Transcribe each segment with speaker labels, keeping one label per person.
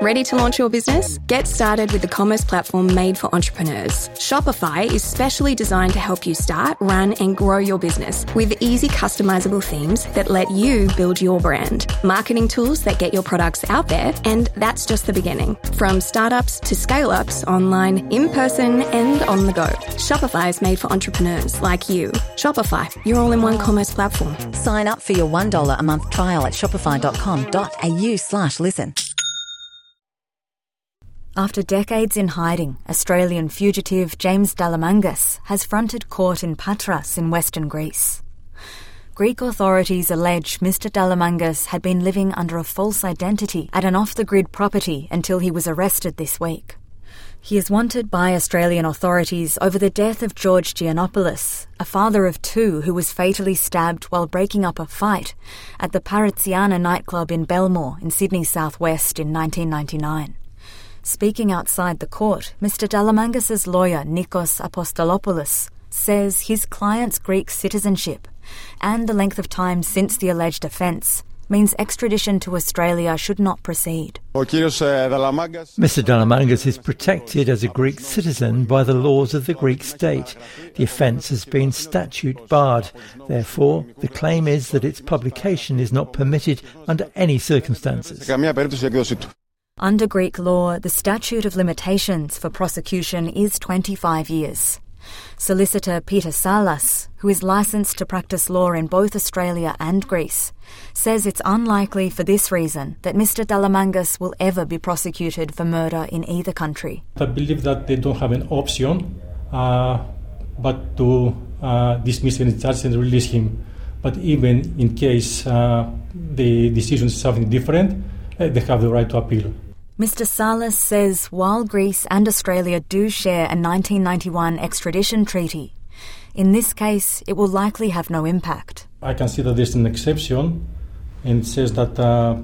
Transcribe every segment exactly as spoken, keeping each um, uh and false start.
Speaker 1: Ready to launch your business? Get started with the commerce platform made for entrepreneurs. Shopify is specially designed to help you start, run, and grow your business with easy customizable themes that let you build your brand, marketing tools that get your products out there, and that's just the beginning. From startups to scale-ups, online, in person, and on the go. Shopify is made for entrepreneurs like you. Shopify, your all-in-one commerce platform.
Speaker 2: Sign up for your one dollar a month trial at shopify.com.au slash listen.
Speaker 3: After decades in hiding, Australian fugitive James Dalamangas has fronted court in Patras in western Greece. Greek authorities allege Mister Dalamangas had been living under a false identity at an off-the-grid property until he was arrested this week. He is wanted by Australian authorities over the death of George Giannopoulos, a father of two who was fatally stabbed while breaking up a fight at the Paritsiana nightclub in Belmore in Sydney's southwest in nineteen ninety-nine. Speaking outside the court, Mister Dalamangas' lawyer, Nikos Apostolopoulos, says his client's Greek citizenship and the length of time since the alleged offence means extradition to Australia should not proceed.
Speaker 4: Mister Dalamangas is protected as a Greek citizen by the laws of the Greek state. The offence has been statute barred. Therefore, the claim is that its publication is not permitted under any circumstances.
Speaker 3: Under Greek law, the statute of limitations for prosecution is twenty-five years. Solicitor Peter Salas, who is licensed to practice law in both Australia and Greece, says it's unlikely for this reason that Mister Dalamangas will ever be prosecuted for murder in either country.
Speaker 5: I believe that they don't have an option uh, but to uh, dismiss any charges and release him. But even in case uh, the decision is something different, uh, they have the right to appeal.
Speaker 3: Mister Salas says while Greece and Australia do share a nineteen ninety-one extradition treaty, in this case it will likely have no impact.
Speaker 5: I can see that there's an exception, and it says that uh,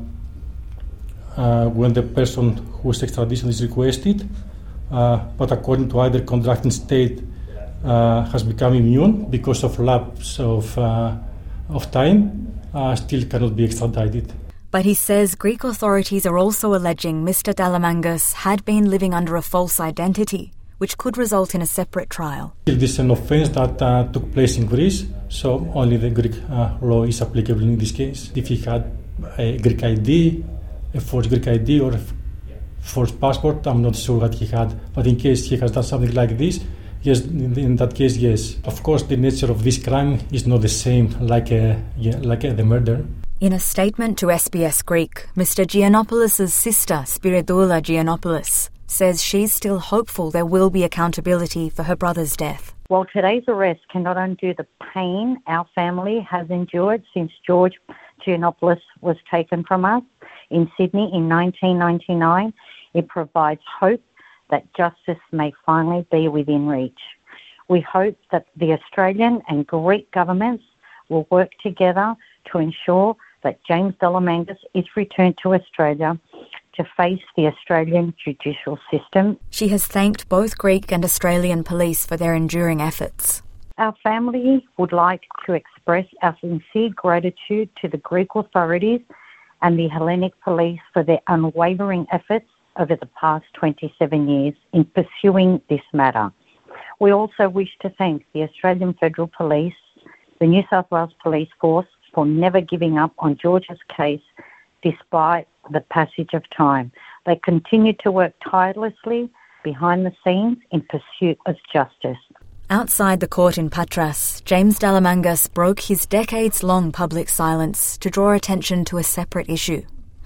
Speaker 5: uh, when the person whose extradition is requested, uh, but according to either contracting state, uh, has become immune because of lapse of, uh, of time, uh, still cannot be extradited.
Speaker 3: But he says Greek authorities are also alleging Mister Dalamangas had been living under a false identity, which could result in a separate trial.
Speaker 5: This is an offence that uh, took place in Greece, so only the Greek uh, law is applicable in this case. If he had a Greek I D, a forged Greek I D or a forged passport, I'm not sure what he had. But in case he has done something like this, yes, in that case, yes. Of course, the nature of this crime is not the same like, a, yeah, like a, the murder.
Speaker 3: In a statement to S B S Greek, Mister Giannopoulos' sister, Spiridoula Giannopoulos, says she's still hopeful there will be accountability for her brother's death.
Speaker 6: Well, today's arrest cannot undo the pain our family has endured since George Giannopoulos was taken from us in Sydney in nineteen ninety-nine. It provides hope that justice may finally be within reach. We hope that the Australian and Greek governments will work together to ensure that James Dalamangas is returned to Australia to face the Australian judicial system.
Speaker 3: She has thanked both Greek and Australian police for their enduring efforts.
Speaker 6: Our family would like to express our sincere gratitude to the Greek authorities and the Hellenic police for their unwavering efforts over the past twenty-seven years in pursuing this matter. We also wish to thank the Australian Federal Police, the New South Wales Police Force, for never giving up on George's case despite the passage of time. They continue to work tirelessly behind the scenes in pursuit of justice.
Speaker 3: Outside the court in Patras, James Dalamangas broke his decades-long public silence to draw attention to a separate issue.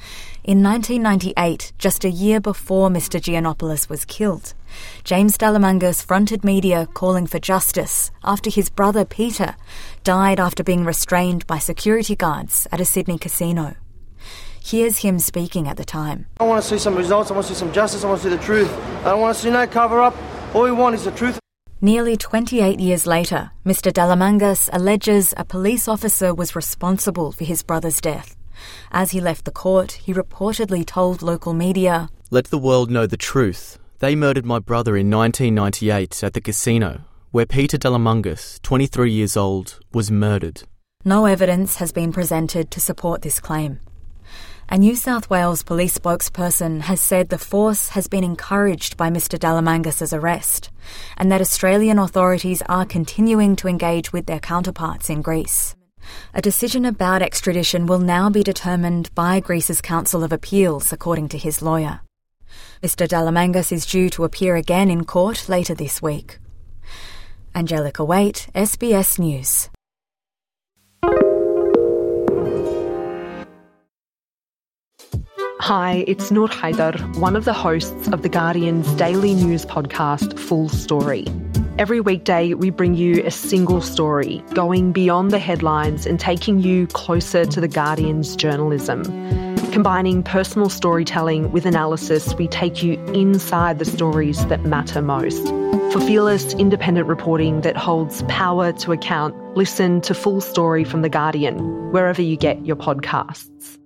Speaker 3: In nineteen ninety-eight, just a year before Mister Giannopoulos was killed, James Dalamangas fronted media calling for justice after his brother Peter died after being restrained by security guards at a Sydney casino. Here's him speaking at the time.
Speaker 7: I want to see some results, I want to see some justice, I want to see the truth. I don't want to see no cover-up. All we want is the truth.
Speaker 3: Nearly twenty-eight years later, Mister Dalamangas alleges a police officer was responsible for his brother's death. As he left the court, he reportedly told local media,
Speaker 8: "Let the world know the truth. They murdered my brother in nineteen ninety-eight at the casino, where Peter Dalamangas, twenty-three years old, was murdered."
Speaker 3: No evidence has been presented to support this claim. A New South Wales police spokesperson has said the force has been encouraged by Mr Dalamangas's arrest and that Australian authorities are continuing to engage with their counterparts in Greece. A decision about extradition will now be determined by Greece's Council of Appeals, according to his lawyer. Mr Dalamangas is due to appear again in court later this week. Angelica Waite, S B S News.
Speaker 9: Hi, it's Noor Haider, one of the hosts of The Guardian's daily news podcast, Full Story. Every weekday, we bring you a single story, going beyond the headlines and taking you closer to The Guardian's journalism. Combining personal storytelling with analysis, we take you inside the stories that matter most. For fearless, independent reporting that holds power to account, listen to Full Story from The Guardian, wherever you get your podcasts.